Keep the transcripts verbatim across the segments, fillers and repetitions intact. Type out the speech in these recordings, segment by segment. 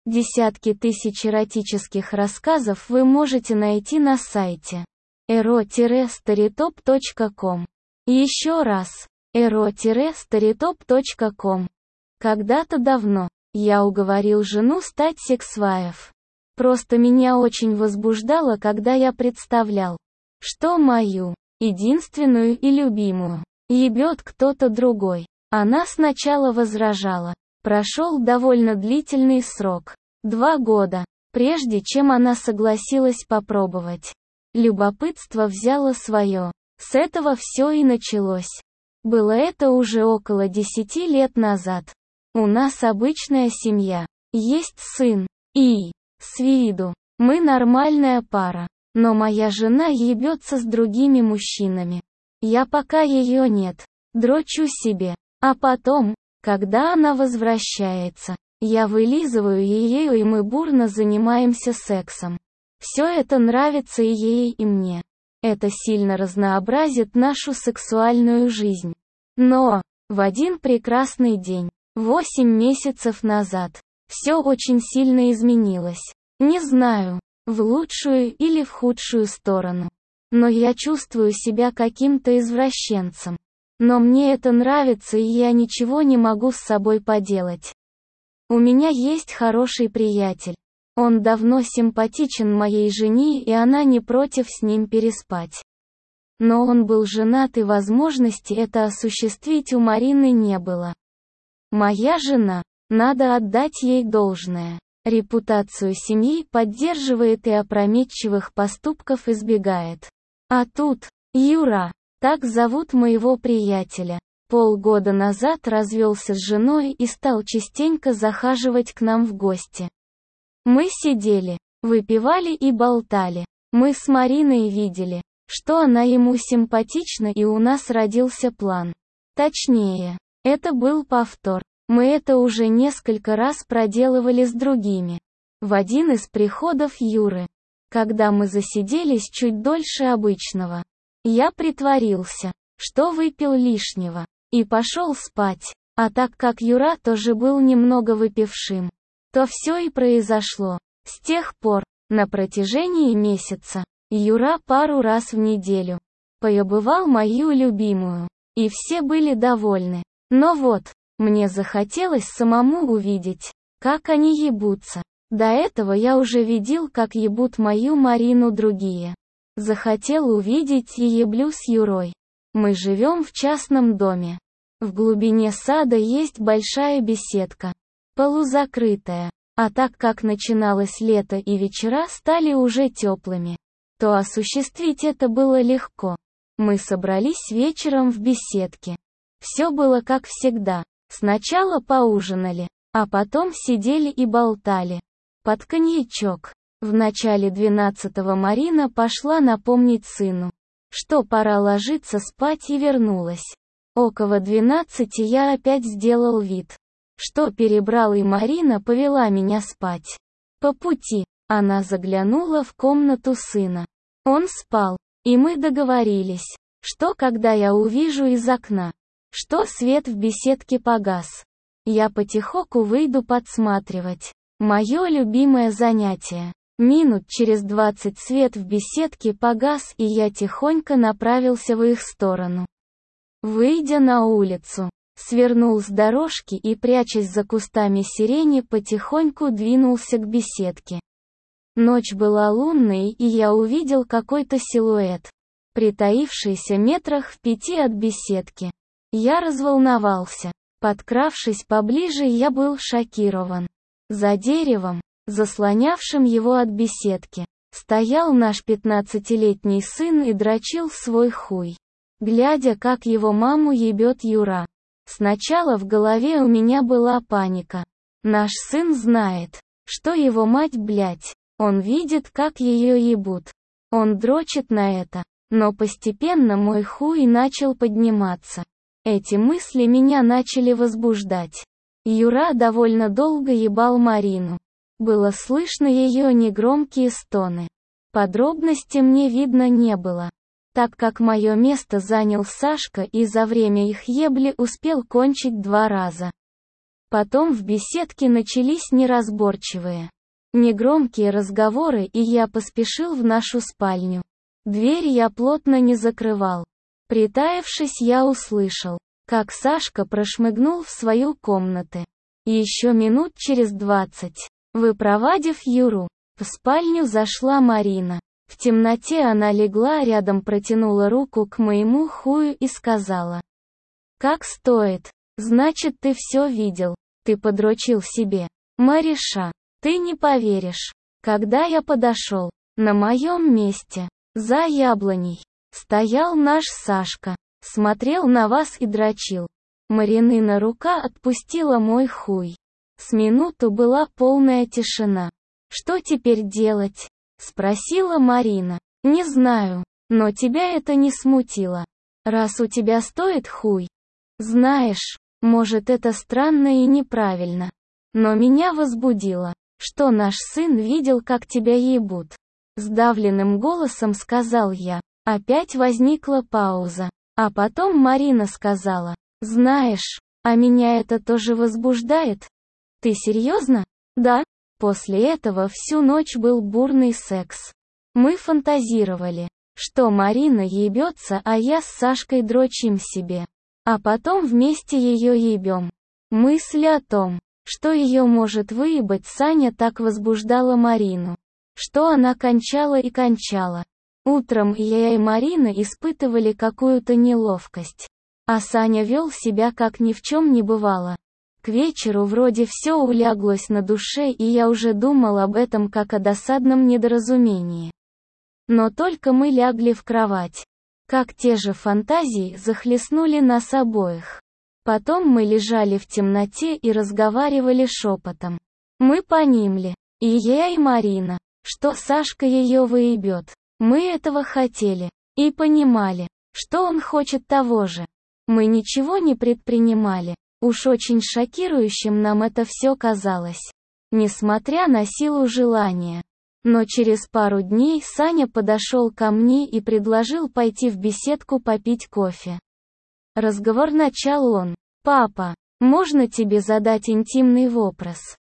Десятки тысяч эротических рассказов вы можете найти на сайте эро старитоп точка ком. Еще раз, эро старитоп точка ком. Когда-то давно, я уговорил жену стать секс-вайф. Просто меня очень возбуждало, когда я представлял, что мою, единственную и любимую, ебет кто-то другой. Она сначала возражала. Прошел довольно длительный срок. Два года, прежде чем она согласилась попробовать. Любопытство взяло свое. С этого все и началось. Было это уже около десяти лет назад. У нас обычная семья. Есть сын. И, с виду, мы нормальная пара. Но моя жена ебется с другими мужчинами. Я пока ее нет. Дрочу себе. А потом, когда она возвращается, я вылизываю ее, и мы бурно занимаемся сексом. Все это нравится и ей, и мне. Это сильно разнообразит нашу сексуальную жизнь. Но, в один прекрасный день, восемь месяцев назад, все очень сильно изменилось. Не знаю, в лучшую или в худшую сторону. Но я чувствую себя каким-то извращенцем. Но мне это нравится, и я ничего не могу с собой поделать. У меня есть хороший приятель. Он давно симпатичен моей жене, и она не против с ним переспать. Но он был женат, и возможности это осуществить у Марины не было. Моя жена, надо отдать ей должное, репутацию семьи поддерживает и опрометчивых поступков избегает. А тут, Юра, так зовут моего приятеля, полгода назад развелся с женой и стал частенько захаживать к нам в гости. Мы сидели, выпивали и болтали. Мы с Мариной видели, что она ему симпатична, и у нас родился план. Точнее, это был повтор. Мы это уже несколько раз проделывали с другими. В один из приходов Юры, когда мы засиделись чуть дольше обычного, я притворился, что выпил лишнего, и пошел спать. А так как Юра тоже был немного выпившим, то все и произошло. С тех пор, на протяжении месяца, Юра пару раз в неделю поебывал мою любимую, и все были довольны. Но вот, мне захотелось самому увидеть, как они ебутся. До этого я уже видел, как ебут мою Марину другие. Захотел увидеть и еблю с Юрой. Мы живем в частном доме. В глубине сада есть большая беседка, полузакрытая. А так как начиналось лето и вечера стали уже теплыми, то осуществить это было легко. Мы собрались вечером в беседке. Все было как всегда. Сначала поужинали, а потом сидели и болтали. Под коньячок. В начале двенадцатого Марина пошла напомнить сыну, что пора ложиться спать, и вернулась. Около двенадцати я опять сделал вид, что перебрал, и Марина повела меня спать. По пути, она заглянула в комнату сына. Он спал, и мы договорились, что когда я увижу из окна, что свет в беседке погас, я потихоку выйду подсматривать. Мое любимое занятие. Минут через двадцать свет в беседке погас, и я тихонько направился в их сторону. Выйдя на улицу, свернул с дорожки и, прячась за кустами сирени, потихоньку двинулся к беседке. Ночь была лунной, и я увидел какой-то силуэт, притаившийся метрах в пяти от беседки. Я разволновался. Подкравшись поближе, я был шокирован. За деревом, заслонявшим его от беседки, стоял наш пятнадцатилетний сын и дрочил свой хуй, глядя, как его маму ебет Юра. Сначала в голове у меня была паника. Наш сын знает, что его мать, блядь, он видит, как ее ебут. Он дрочит на это. Но постепенно мой хуй начал подниматься. Эти мысли меня начали возбуждать. Юра довольно долго ебал Марину. Было слышно ее негромкие стоны. Подробностей мне видно не было, так как мое место занял Сашка, и за время их ебли успел кончить два раза. Потом в беседке начались неразборчивые, негромкие разговоры, и я поспешил в нашу спальню. Дверь я плотно не закрывал. Притаившись, я услышал, как Сашка прошмыгнул в свою комнату. Еще минут через двадцать, выпроводив Юру, в спальню зашла Марина. В темноте она легла рядом, протянула руку к моему хую и сказала: «Как стоит? Значит, ты все видел. Ты подрочил себе. Мариша, ты не поверишь. Когда я подошел, на моем месте, за яблоней, стоял наш Сашка, смотрел на вас и дрочил». Маринина рука отпустила мой хуй. С минуту была полная тишина. «Что теперь делать?» — спросила Марина. «Не знаю, но тебя это не смутило. Раз у тебя стоит хуй. Знаешь, может, это странно и неправильно. Но меня возбудило, что наш сын видел, как тебя ебут». Сдавленным голосом сказал я. Опять возникла пауза. А потом Марина сказала: «Знаешь, а меня это тоже возбуждает». «Ты серьезно?» «Да». После этого всю ночь был бурный секс. Мы фантазировали, что Марина ебется, а я с Сашкой дрочим себе. А потом вместе ее ебем. Мысль о том, что ее может выебать Саня, так возбуждала Марину, что она кончала и кончала. Утром я и Марина испытывали какую-то неловкость. А Саня вел себя, как ни в чем не бывало. К вечеру вроде все уляглось на душе, и я уже думал об этом как о досадном недоразумении. Но только мы лягли в кровать, как те же фантазии захлестнули нас обоих. Потом мы лежали в темноте и разговаривали шепотом. Мы понимали, и я, и Марина, что Сашка ее выебет. Мы этого хотели, и понимали, что он хочет того же. Мы ничего не предпринимали. Уж очень шокирующим нам это все казалось, несмотря на силу желания. Но через пару дней Саня подошел ко мне и предложил пойти в беседку попить кофе. Разговор начал он: «Папа, можно тебе задать интимный вопрос?»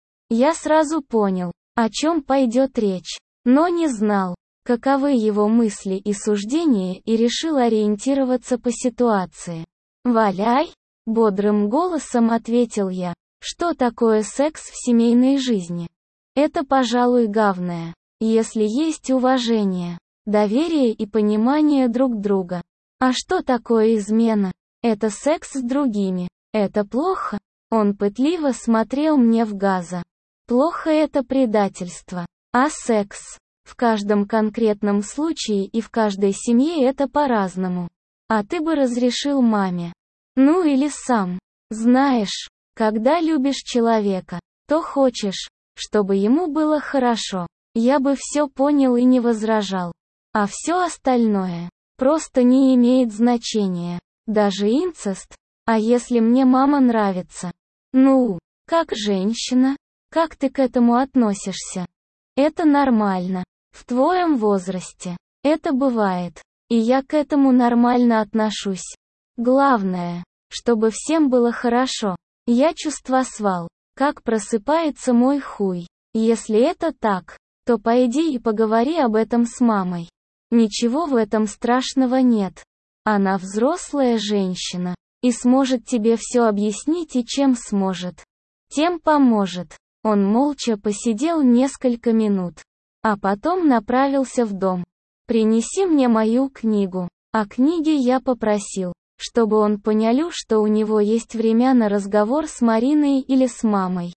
Я сразу понял, о чем пойдет речь, но не знал, каковы его мысли и суждения, и решил ориентироваться по ситуации. «Валяй!» — бодрым голосом ответил я. «Что такое секс в семейной жизни? Это, пожалуй, главное, если есть уважение, доверие и понимание друг друга. А что такое измена? Это секс с другими. Это плохо?» Он пытливо смотрел мне в глаза. «Плохо — это предательство. А секс? В каждом конкретном случае и в каждой семье это по-разному. А ты бы разрешил маме? Ну или сам? Знаешь, когда любишь человека, то хочешь, чтобы ему было хорошо. Я бы все понял и не возражал. А все остальное просто не имеет значения. Даже инцест. А если мне мама нравится? Ну, как женщина, как ты к этому относишься? Это нормально. В твоем возрасте это бывает. И я к этому нормально отношусь. Главное, чтобы всем было хорошо. Я чувствовал, как просыпается мой хуй. Если это так, то пойди и поговори об этом с мамой. Ничего в этом страшного нет. Она взрослая женщина и сможет тебе все объяснить, и чем сможет, тем поможет». Он молча посидел несколько минут, а потом направился в дом. «Принеси мне мою книгу». О книге я попросил, чтобы он понял, что у него есть время на разговор с Мариной или с мамой.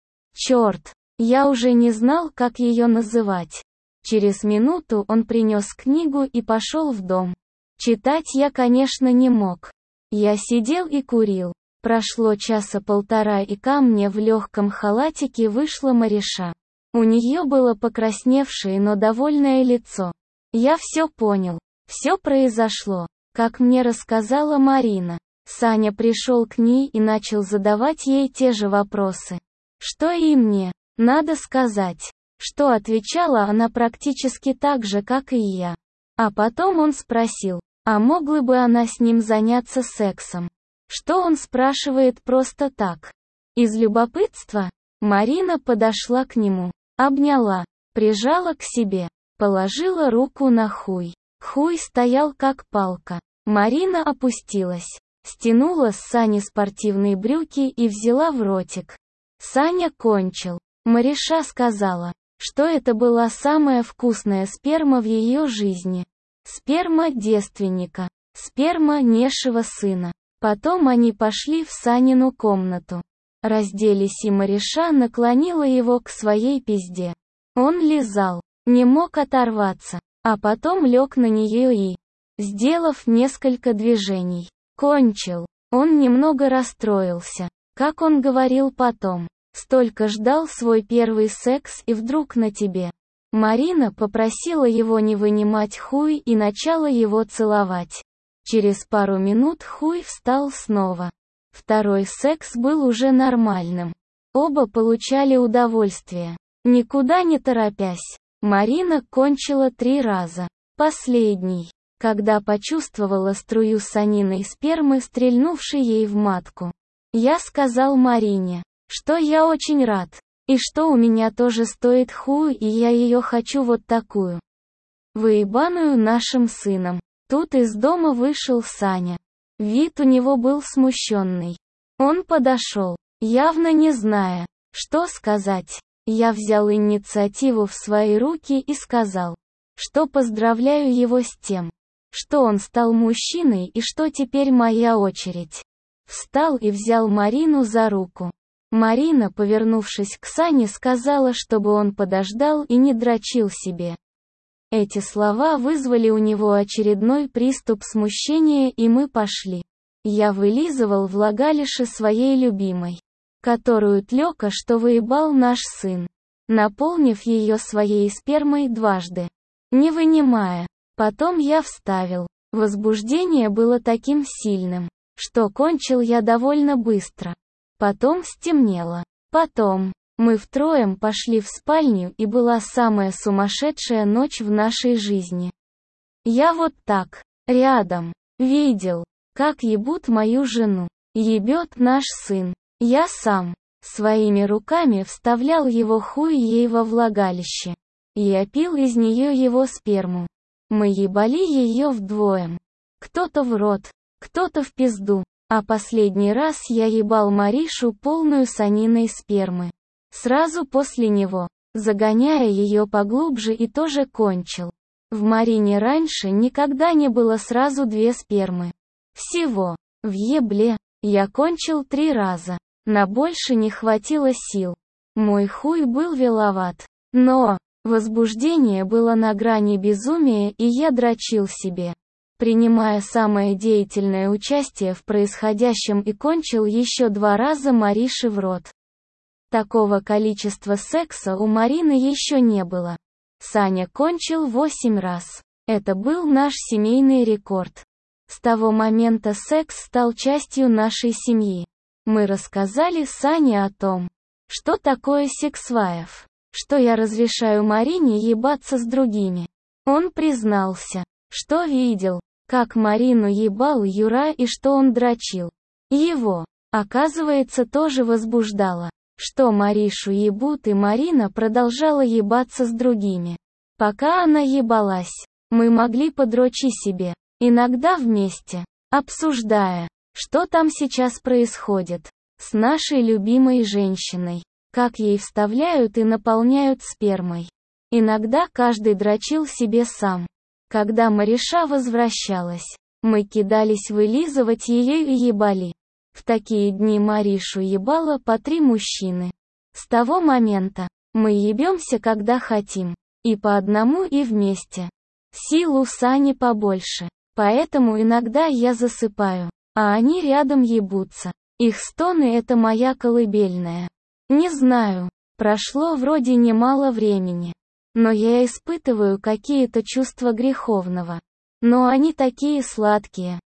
Черт, я уже не знал, как ее называть. Через минуту он принес книгу и пошел в дом. Читать я, конечно, не мог. Я сидел и курил. Прошло часа полтора, и ко мне в легком халатике вышла Мариша. У нее было покрасневшее, но довольное лицо. Я все понял. Все произошло, как мне рассказала Марина. Саня пришел к ней и начал задавать ей те же вопросы, что и мне. Надо сказать, что отвечала она практически так же, как и я. А потом он спросил, а могла бы она с ним заняться сексом? Что он спрашивает просто так? Из любопытства, Марина подошла к нему, обняла, прижала к себе, положила руку на хуй. Хуй стоял как палка. Марина опустилась, стянула с Сани спортивные брюки и взяла в ротик. Саня кончил. Мариша сказала, что это была самая вкусная сперма в ее жизни. Сперма девственника. Сперма Нешего сына. Потом они пошли в Санину комнату. Разделись, и Мариша наклонила его к своей пизде. Он лизал, не мог оторваться, а потом лег на нее и, сделав несколько движений, кончил. Он немного расстроился. Как он говорил потом, столько ждал свой первый секс и вдруг на тебе. Марина попросила его не вынимать хуй и начала его целовать. Через пару минут хуй встал снова. Второй секс был уже нормальным. Оба получали удовольствие. Никуда не торопясь. Марина кончила три раза. Последний, когда почувствовала струю Саниной спермы, стрельнувшей ей в матку. Я сказал Марине, что я очень рад, и что у меня тоже стоит хуй, и я ее хочу вот такую. Выебаную нашим сыном. Тут из дома вышел Саня. Вид у него был смущенный. Он подошел, явно не зная, что сказать. Я взял инициативу в свои руки и сказал, что поздравляю его с тем, что он стал мужчиной и что теперь моя очередь. Встал и взял Марину за руку. Марина, повернувшись к Сане, сказала, чтобы он подождал и не дрочил себе. Эти слова вызвали у него очередной приступ смущения, и мы пошли. Я вылизывал влагалище своей любимой, которую тлёка что выебал наш сын, наполнив ее своей спермой дважды, не вынимая. Потом я вставил. Возбуждение было таким сильным, что кончил я довольно быстро. Потом стемнело. Потом мы втроем пошли в спальню, и была самая сумасшедшая ночь в нашей жизни. Я вот так, рядом, видел, как ебут мою жену. Ебет наш сын. Я сам, своими руками вставлял его хуй ей во влагалище. Я пил из нее его сперму. Мы ебали ее вдвоем. Кто-то в рот, кто-то в пизду. А последний раз я ебал Маришу полную Саниной спермы. Сразу после него, загоняя ее поглубже, и тоже кончил. В Марине раньше никогда не было сразу две спермы. Всего. В ебле. Я кончил три раза. На больше не хватило сил. Мой хуй был веловат. Но возбуждение было на грани безумия, и я дрочил себе, принимая самое деятельное участие в происходящем, и кончил еще два раза Марише в рот. Такого количества секса у Марины еще не было. Саня кончил восемь раз. Это был наш семейный рекорд. С того момента секс стал частью нашей семьи. Мы рассказали Сане о том, что такое секс-вайф, что я разрешаю Марине ебаться с другими. Он признался, что видел, как Марину ебал Юра, и что он дрочил. Его, оказывается, тоже возбуждало, что Маришу ебут, и Марина продолжала ебаться с другими. Пока она ебалась, мы могли подрочить себе, иногда вместе, обсуждая, что там сейчас происходит с нашей любимой женщиной, как ей вставляют и наполняют спермой. Иногда каждый дрочил себе сам. Когда Мариша возвращалась, мы кидались вылизывать ее и ебали. В такие дни Маришу ебало по три мужчины. С того момента мы ебемся когда хотим, и по одному, и вместе. Сил у Сани побольше, поэтому иногда я засыпаю, а они рядом ебутся. Их стоны — это моя колыбельная. Не знаю, прошло вроде немало времени, но я испытываю какие-то чувства греховного. Но они такие сладкие.